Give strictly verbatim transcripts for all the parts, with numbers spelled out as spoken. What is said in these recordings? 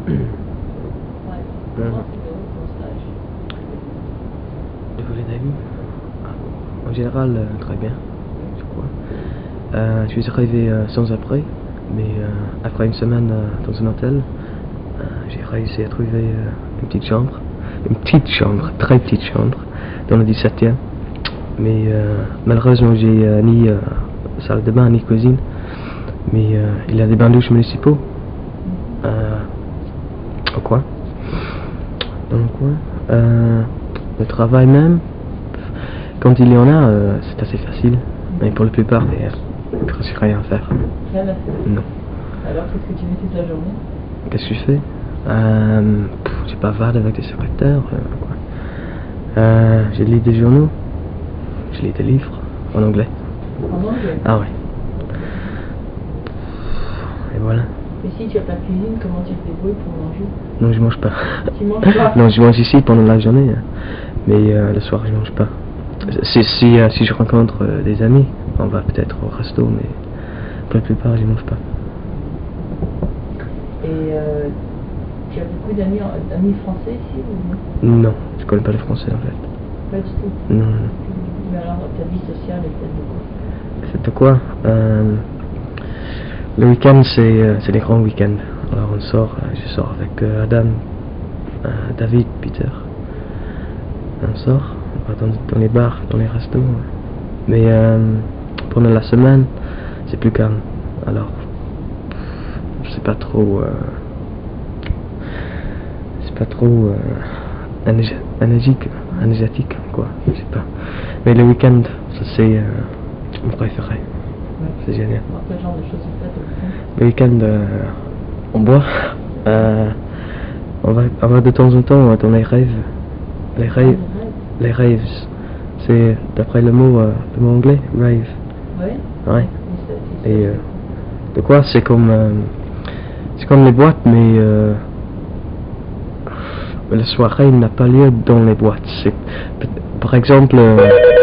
Comment c'était ton stage? De voler d'amis? En général, euh, très bien, je crois. Euh, je suis arrivé euh, sans après, mais euh, après une semaine euh, dans un hôtel, euh, j'ai réussi à trouver euh, une petite chambre, une petite chambre, très petite chambre, dans le dix-septième. Mais euh, malheureusement, j'ai euh, ni euh, salle de bain ni cuisine, mais euh, il y a des bains-douches municipaux. Euh, au coin. Dans le coin. Euh, le travail même, quand il y en a, euh, c'est assez facile. Mais pour la plupart, il n'y a presque rien à faire. Rien à faire. Non. Alors, qu'est-ce que tu fais toute la journée? Qu'est-ce que je fais? euh, pff, Je bavarde avec des secrétaires. Euh, quoi. Euh, je lis des journaux. Je lis des livres en anglais. En anglais? Ah ouais. Et voilà. Et si tu as pas de cuisine, comment tu te débrouilles pour manger? Non, je mange pas. Tu manges pas? Non, je mange ici pendant la journée, mais euh, le soir je mange pas. Si, si, euh, si je rencontre euh, des amis, on va peut-être au resto, mais pour la plupart je mange pas. Et euh, tu as beaucoup d'amis d'amis français ici ou non? Non, je connais pas le français en fait. Pas du tout. Non, non. Mais alors ta vie sociale est faite de quoi? C'est de quoi euh, Le week-end c'est euh, c'est des grands week-ends. Alors on sort, euh, je sors avec euh, Adam, euh, David, Peter. On sort, on va dans, dans les bars, dans les restos. Mais euh, pendant la semaine, c'est plus calme. Alors, je sais pas trop. Euh, c'est pas trop euh, énergique, énergétique, quoi. Je sais pas. Mais le week-end, ça c'est euh, mon préféré. Ouais. C'est génial. Alors, quel genre de choses vous faites au week-end? Le week-end, euh, on boit. Euh, on, va, on va de temps en temps dans les rêves. Les rêves. Les raves. C'est d'après le mot, euh, le mot anglais, rave. Ouais. Ouais. Et Et euh, de quoi? C'est comme, euh, c'est comme les boîtes, mais euh, la soirée n'a pas lieu dans les boîtes. C'est, par exemple. Euh,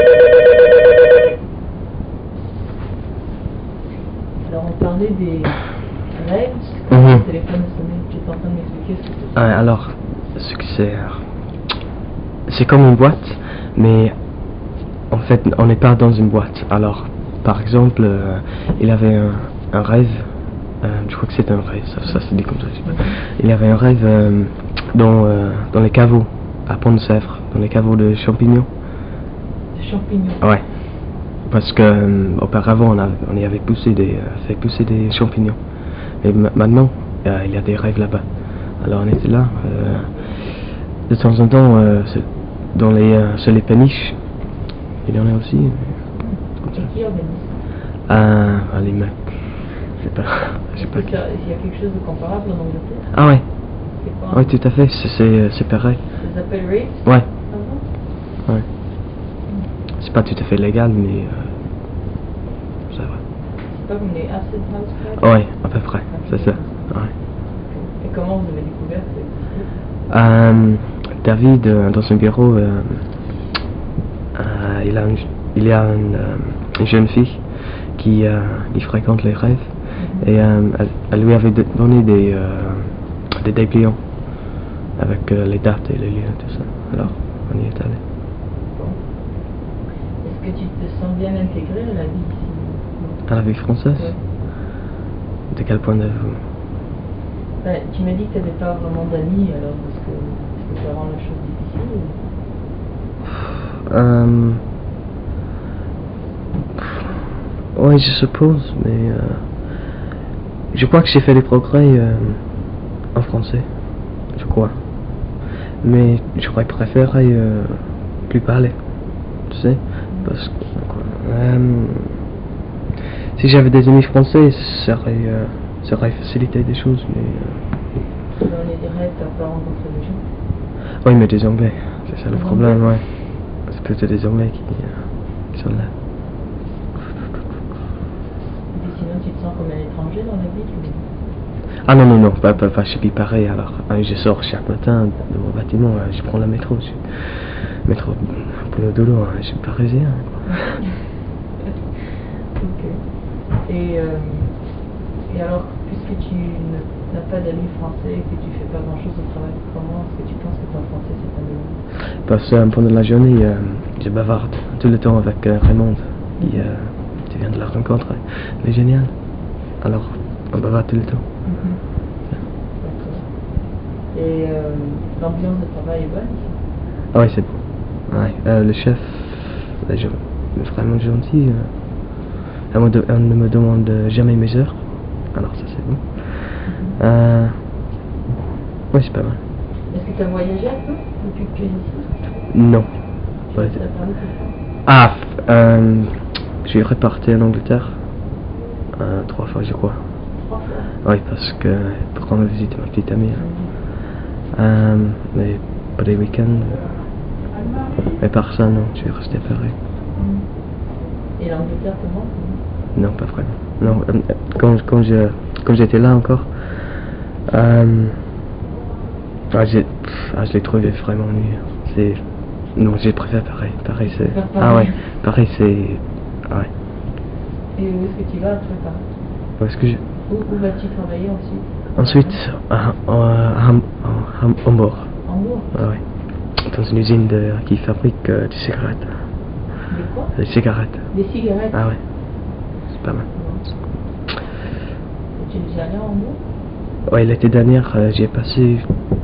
Alors on parlait des rêves. Quand Mhm. le téléphone sonnait, tu étais en train de m'expliquer ce que c'était. ouais, alors, ce que c'est, c'est comme une boîte, mais en fait, on n'est pas dans une boîte. Alors, par exemple, euh, il avait un, un rêve. Euh, je crois que c'est un rêve, ça, ça se dit comme ça. Je sais pas. Il avait un rêve euh, dans, euh, dans les caveaux, à Pont-de-Sèvres, dans les caveaux de champignons. Des champignons. Ouais, parce que euh, auparavant on, a, on y avait poussé des, euh, fait pousser des champignons. Et ma- maintenant, euh, il y a des rêves là-bas. Alors on était là, euh, de temps en temps, euh, c'est- dans les, euh, sur les péniches, il y en a aussi. euh, Comme ça. Et qui organise ça? Ah, ah, les mecs, je sais pas, je sais Est-ce pas que qui. ça- il y a quelque chose de comparable en Angleterre? Ah ouais, C'est quoi? ouais, tout à fait, c'est, c'est, c'est pareil. Ça s'appelle raves? Ouais, Ah bon? ouais. C'est pas tout à fait légal, mais euh, ça va. C'est pas comme les acid house parties? Ouais, à peu près, c'est ça. Ouais. Et comment vous avez découvert que ça existait? Euh, David, euh, dans son bureau, euh, euh, il, a une, il y a une, euh, une jeune fille qui, euh, qui fréquente les rêves, et euh, elle, elle lui avait de- donné des, euh, des dépliants avec euh, les dates et les lieux et tout ça. Alors, on y est allé. Bon. Est-ce que tu te sens bien intégré à la vie ici? À la vie française? Ouais. De quel point de vue? Ben, tu m'as dit que tu n'avais pas vraiment d'amis, alors est-ce que, est-ce que ça rend la chose difficile ou... Euh, oui, je suppose, mais euh, je crois que j'ai fait des progrès euh, en français, je crois. Mais j'aurais préféré euh, plus parler, tu sais, parce que euh, si j'avais des amis français, ça aurait, euh, ça aurait facilité des choses, mais euh, Dans les rêves, tu n'as pas rencontré des gens? oui, mais des Anglais, c'est ça le Des problème, Anglais? ouais. C'est plutôt des Anglais qui, euh, qui sont là. Et puis sinon, tu te sens comme un étranger dans la ville ou... Ah non, non, non, pas, pas, pas chez Piparé, alors. Euh, je sors chaque matin de mon bâtiment, euh, je prends le métro. Je, métro pour le dodo, hein, je suis parisien. Quoi. Ok. Et, euh, et alors, puisque puisque tu ne- n'as pas d'amis français et que tu fais pas grand chose au travail, comment est-ce que tu penses que ton français s'est amélioré? Parce que euh, pendant la journée, euh, je bavarde tout le temps avec euh, Raymond. Qui, euh, tu viens de la rencontrer. Elle est géniale. Alors, on bavarde tout le temps. Mhm. D'accord. Et euh, l'ambiance de travail est bonne ici? Ah ouais, c'est bon. Ouais. Euh, le chef, là, je, il est vraiment gentil. Euh, elle, me de- elle ne me demande jamais mes heures. Alors ça c'est bon. Mhm. Euh, ouais, c'est pas mal. Est-ce que tu as voyagé un peu depuis que tu es ici? Non. Tu Ouais. restes à Paris tout le temps? Ah, euh, je suis reparti en Angleterre. Euh, trois fois, je crois. Trois fois? Oui, parce que pour rendre visite à ma petite amie. Hein. Mhm. Euh, mais pour les week-ends. euh, mais par ça, non, je suis resté à Paris. Mhm. Et l'Angleterre, comment? Non, pas vraiment. Non, euh, quand, quand je, quand j'étais là encore, euh, ah, j'ai, pff, ah, je l'ai trouvé vraiment ennuyeux. C'est, non, j'ai préféré Paris. Paris, c'est, Faire ah Paris. ouais, Paris, c'est, ah ouais. Et où est-ce que tu vas après Paris? Où est-ce que je, Où, où vas-tu travailler ensuite? ensuite, à, à, à, Ham- à Ham- Hambourg. Hambourg? Ah ouais. Dans une usine de, qui fabrique euh, des cigarettes. Des quoi? Des cigarettes. Des cigarettes? Ah ouais, c'est pas mal. Et tu es déjà allé à Hambourg? Ouais, l'été dernier, euh, j'y ai passé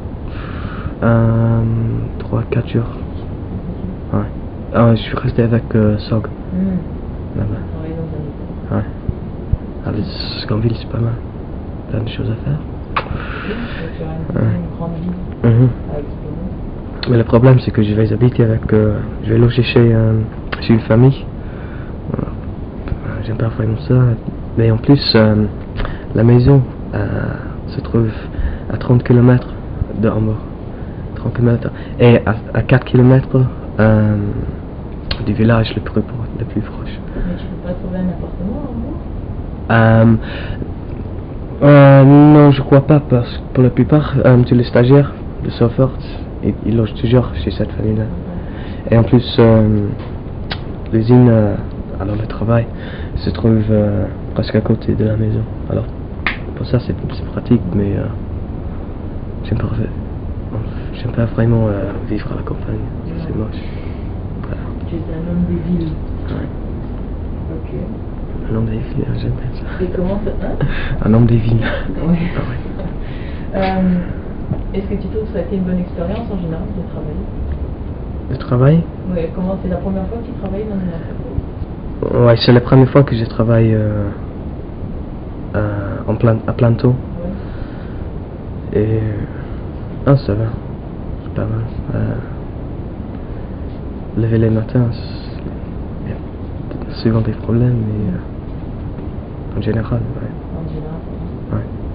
euh, trois quatre jours. Ouais. Ah, je suis resté avec euh, Sog. Mmh. Là-bas. Travailler dans un hôtel. Ouais. Ah, le Scanville, c'est pas mal. Plein de choses à faire. Oui, tu as une, Ouais. une grande ville Mhm. à explorer. Mais le problème, c'est que je vais habiter avec. Euh, je vais loger chez, euh, chez une famille. Voilà. Euh, J'aime pas vraiment ça. Mais en plus, euh, la maison euh, se trouve à trente kilomètres de Hambourg. trente kilomètres. Et à, à quatre kilomètres euh, du village le plus, pro- le plus proche. Mais tu peux pas trouver un appartement à Hambourg? Euh, euh, non, je crois pas, parce que pour la plupart, euh, tous les stagiaires de Salford, ils, ils logent toujours chez cette famille-là. Et en plus, euh, l'usine, euh, alors le travail, se trouve euh, presque à côté de la maison. Alors, pour ça, c'est c'est pratique, mais euh, j'aime pas, j'aime pas vraiment euh, vivre à la campagne. Ça, c'est moche. Voilà. Tu es un homme des villes. Ouais. Ok. Un homme des villes, j'aime bien ça. Et comment ça hein? Un homme des villes. Ouais. Ah ouais. Euh, Est-ce que tu trouves que ça a été une bonne expérience en général de travailler? Le travail? Oui, comment c'est la première fois que tu travailles dans une entreprise? Ouais, c'est la première fois que je travaille euh, euh, en plein, à plein temps. Ouais. Et. Ah, ça va. C'est pas mal. Euh, lever les matins, c'est- il y a souvent des problèmes, mais euh, en général, ouais. En général. Ouais.